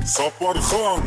Сапархан.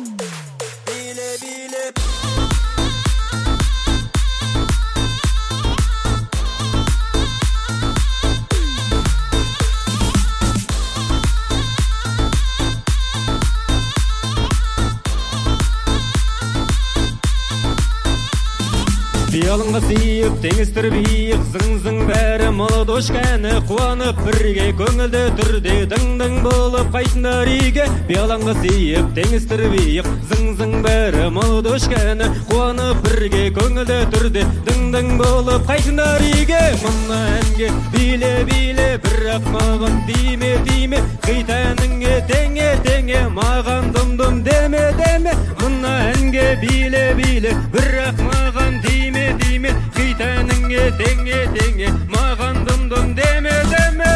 Биялыңға сиып, теңістір биік, зың-зың бәрі молодошка әні қуанып бірге көңілді түрде дың-дың болып қайтындар үйге. Биялыңға сиып, теңістір биік, зың-зың бәрі молодошка әні қуанып бірге көңілді түрде дың-дың болып қайтындар үйге. Мына әнге биле-биле, бірақ маған тиме-тиме, қит әніңе теңе-теңе, маған дым-дым деме-деме. Мына әнге биле-биле, бірақ маған тиме-тиме, қит әніңе теңе-теңе, маған дым-дым деме-деме.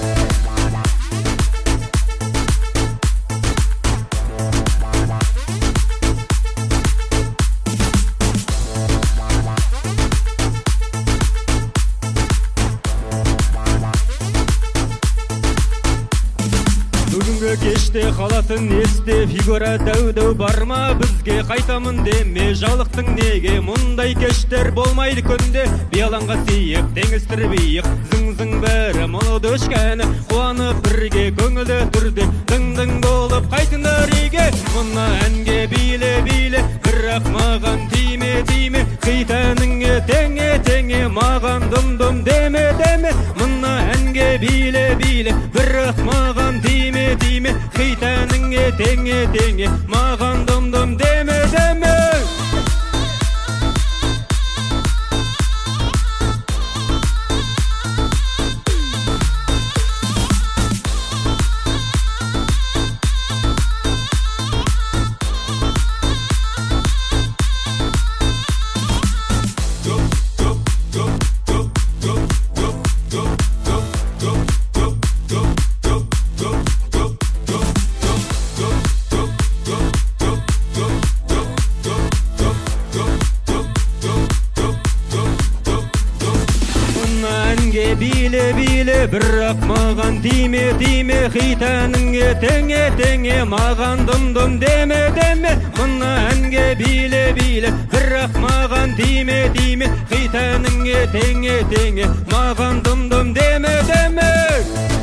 Бүгінгі кеште қалатын есте, фигура дәу-дәу барма бізге, қайтамын деме, жалықтың неге, мұндай кештер болмайды күнде. Биялаңға сиіп, теңістір биік, зың-зың бәрі молодошка әні қуанып бірге көңілді түрде дың-дың болып қайтындар үйге. Мына әнге биле-биле, бірақ маған тиме-тиме, қит әніңе теңе-теңе, маған дым-дым деме-деме. Мына әнге биле-биле, бірақ маған тиме-тиме, қит әніңе теңе-теңе, маған дым-дым деме-деме. Биле-биле, бірақ маған тиме-тиме, қит әніңе теңе-теңе, маған дым-дым деме-деме. Мына әнге биле-биле, бірақ маған тиме-тиме, қит әніңе теңе-теңе, маған дым-дым деме-деме.